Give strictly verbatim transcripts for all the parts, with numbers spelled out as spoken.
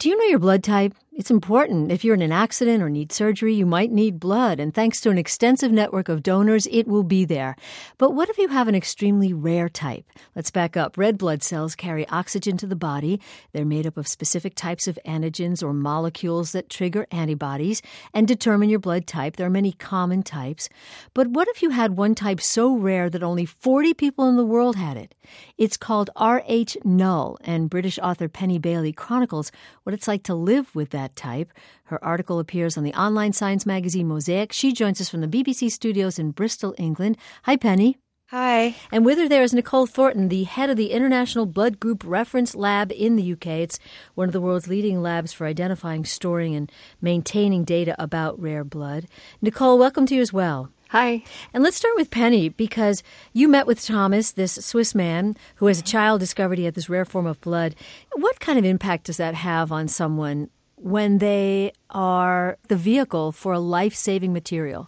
Do you know your blood type? It's important. If you're in an accident or need surgery, you might need blood, and thanks to an extensive network of donors, it will be there. But what if you have an extremely rare type? Let's back up. Red blood cells carry oxygen to the body. They're made up of specific types of antigens or molecules that trigger antibodies and determine your blood type. There are many common types. But what if you had one type so rare that only forty people in the world had it? It's called R H null, and British author Penny Bailey chronicles what it's like to live with that type. Her article appears on the online science magazine Mosaic. She joins us from the B B C studios in Bristol, England. Hi, Penny. Hi. And with her there is Nicole Thornton, the head of the International Blood Group Reference Lab in the U K. It's one of the world's leading labs for identifying, storing, and maintaining data about rare blood. Nicole, welcome to you as well. Hi. And let's start with Penny, because you met with Thomas, this Swiss man who as a child discovered he had this rare form of blood. What kind of impact does that have on someone when they are the vehicle for a life-saving material?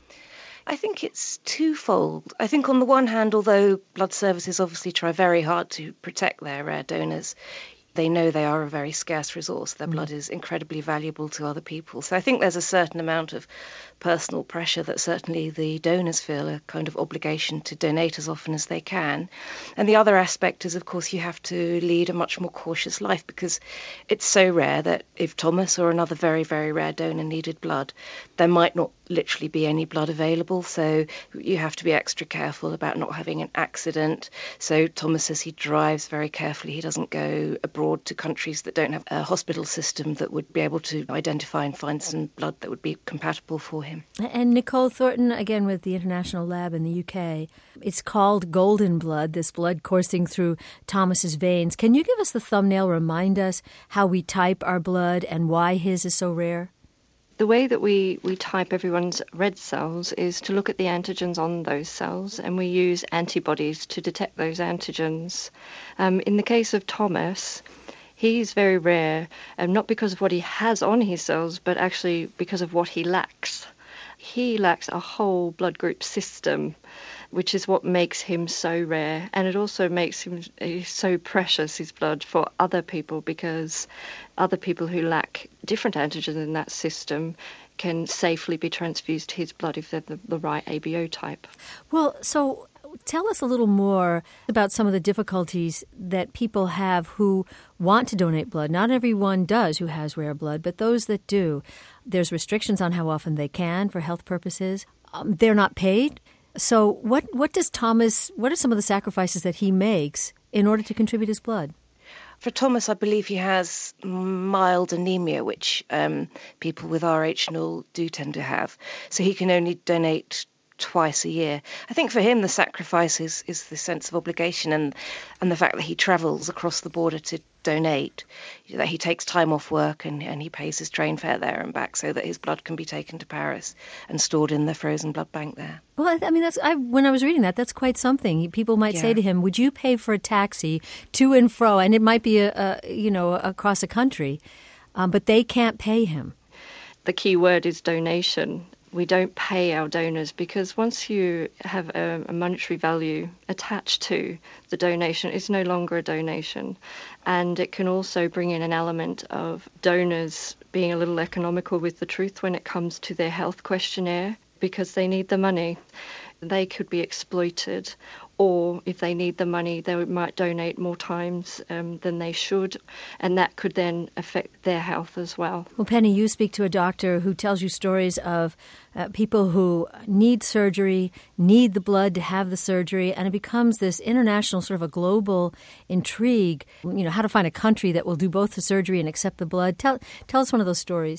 I think it's twofold. I think on the one hand, although blood services obviously try very hard to protect their rare donors, they know they are a very scarce resource. Their blood is incredibly valuable to other people. So I think there's a certain amount of personal pressure that certainly the donors feel, a kind of obligation to donate as often as they can. And the other aspect is, of course, you have to lead a much more cautious life because it's so rare that if Thomas or another very, very rare donor needed blood, there might not literally be any blood available. So you have to be extra careful about not having an accident. So Thomas says he drives very carefully. He doesn't go abroad to countries that don't have a hospital system that would be able to identify and find some blood that would be compatible for him. And Nicole Thornton, again with the International Lab in the U K, it's called golden blood, this blood coursing through Thomas's veins. Can you give us the thumbnail, remind us how we type our blood and why his is so rare? The way that we, we type everyone's red cells is to look at the antigens on those cells, and we use antibodies to detect those antigens. Um, in the case of Thomas, he's very rare, um, not because of what he has on his cells, but actually because of what he lacks. He lacks a whole blood group system, which is what makes him so rare. And it also makes him so precious, his blood, for other people, because other people who lack different antigens in that system can safely be transfused to his blood if they're the, the right A B O type. Well, so tell us a little more about some of the difficulties that people have who want to donate blood. Not everyone does who has rare blood, but those that do. There's restrictions on how often they can for health purposes. Um, they're not paid. So what, what does Thomas, what are some of the sacrifices that he makes in order to contribute his blood? For Thomas, I believe he has mild anemia, which um, people with R H null do tend to have. So he can only donate twice a year. I think for him the sacrifice is, is the sense of obligation and, and the fact that he travels across the border to donate, that he takes time off work and, and he pays his train fare there and back so that his blood can be taken to Paris and stored in the frozen blood bank there. Well, I mean, that's I, when I was reading that, that's quite something. People might yeah. say to him, would you pay for a taxi to and fro? And it might be, a, a you know, across a country, um, but they can't pay him. The key word is donation. We don't pay our donors because once you have a, a monetary value attached to the donation, it's no longer a donation. And it can also bring in an element of donors being a little economical with the truth when it comes to their health questionnaire because they need the money. They could be exploited, or if they need the money, they might donate more times um, than they should, and that could then affect their health as well. Well, Penny, you speak to a doctor who tells you stories of uh, people who need surgery, need the blood to have the surgery, and it becomes this international sort of a global intrigue, you know, how to find a country that will do both the surgery and accept the blood. Tell, tell us one of those stories.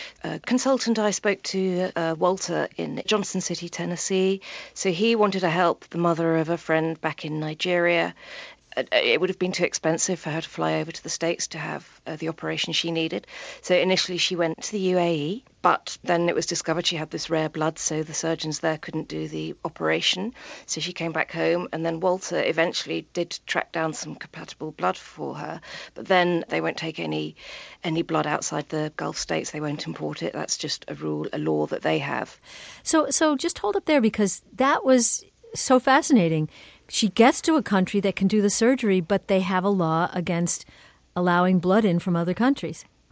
A consultant I spoke to, uh, Walter, in Johnson City, Tennessee. So he wanted to help the mother of a friend back in Nigeria. It would have been too expensive for her to fly over to the States to have uh, the operation she needed. So initially she went to the U A E, but then it was discovered she had this rare blood, so the surgeons there couldn't do the operation. So she came back home, and then Walter eventually did track down some compatible blood for her. But then they won't take any any blood outside the Gulf states. They won't import it. That's just a rule, a law that they have. So, so just hold up there, because that was so fascinating. She gets to a country that can do the surgery, but they have a law against allowing blood in from other countries.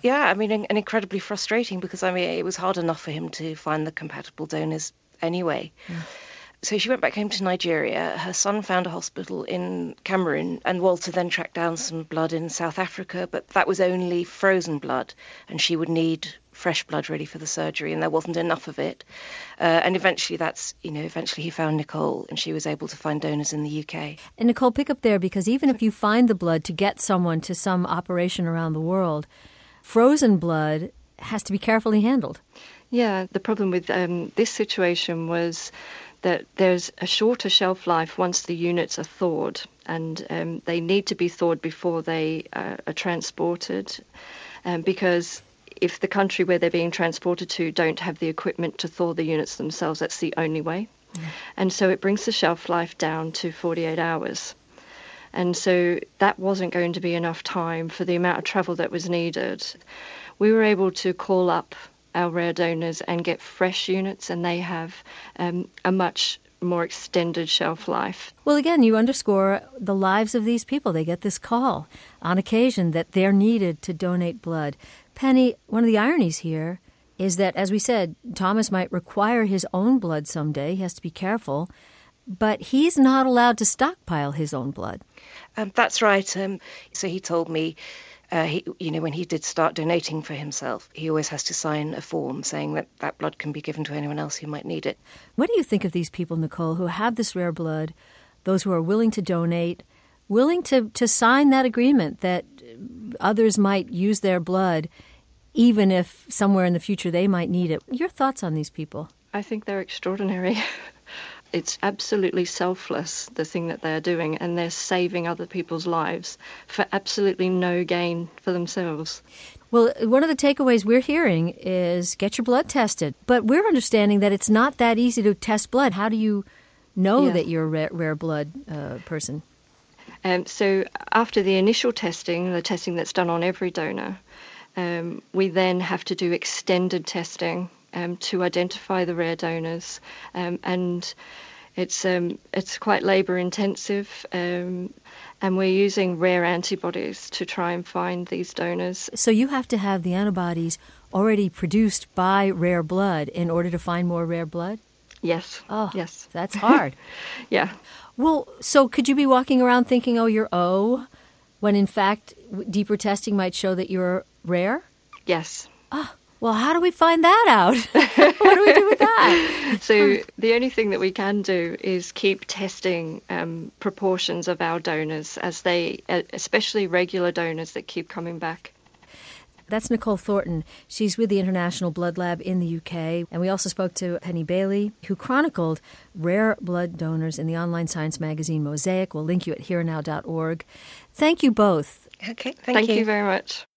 Yeah, I mean, and incredibly frustrating because, I mean, it was hard enough for him to find the compatible donors anyway. Yeah. So she went back home to Nigeria. Her son found a hospital in Cameroon, and Walter then tracked down some blood in South Africa, but that was only frozen blood, and she would need fresh blood ready for the surgery, and there wasn't enough of it. Uh, and eventually that's, you know, eventually he found Nicole, and she was able to find donors in the U K. And Nicole, pick up there, because even if you find the blood to get someone to some operation around the world, frozen blood has to be carefully handled. Yeah, the problem with um, this situation was that there's a shorter shelf life once the units are thawed, and um, they need to be thawed before they uh, are transported, um, because if the country where they're being transported to don't have the equipment to thaw the units themselves, that's the only way. Mm. And so it brings the shelf life down to forty-eight hours. And so that wasn't going to be enough time for the amount of travel that was needed. We were able to call up our rare donors and get fresh units, and they have um, a much more extended shelf life. Well, again, you underscore the lives of these people. They get this call on occasion that they're needed to donate blood. Penny, one of the ironies here is that, as we said, Thomas might require his own blood someday. He has to be careful. But he's not allowed to stockpile his own blood. Um, that's right. Um, so he told me, uh, he, you know, when he did start donating for himself, he always has to sign a form saying that that blood can be given to anyone else who might need it. What do you think of these people, Nicole, who have this rare blood, those who are willing to donate, willing to, to sign that agreement that others might use their blood, even if somewhere in the future they might need it? Your thoughts on these people? I think they're extraordinary. It's absolutely selfless, the thing that they're doing, and they're saving other people's lives for absolutely no gain for themselves. Well, one of the takeaways we're hearing is get your blood tested. But we're understanding that it's not that easy to test blood. How do you know yeah. that you're a rare, rare blood uh, person? Um, so after the initial testing, the testing that's done on every donor, um, we then have to do extended testing Um, to identify the rare donors, um, and it's um, it's quite labour intensive, um, and we're using rare antibodies to try and find these donors. So you have to have the antibodies already produced by rare blood in order to find more rare blood? Yes. Oh, yes. That's hard. Yeah. Well, so could you be walking around thinking, oh, you're O, when in fact deeper testing might show that you're rare? Yes. Ah. Well, how do we find that out? What do we do with that? So the only thing that we can do is keep testing um, proportions of our donors, as they, especially regular donors that keep coming back. That's Nicole Thornton. She's with the International Blood Lab in the U K. And we also spoke to Penny Bailey, who chronicled rare blood donors in the online science magazine Mosaic. We'll link you at here now dot org. Thank you both. Okay, thank, thank you. you very much.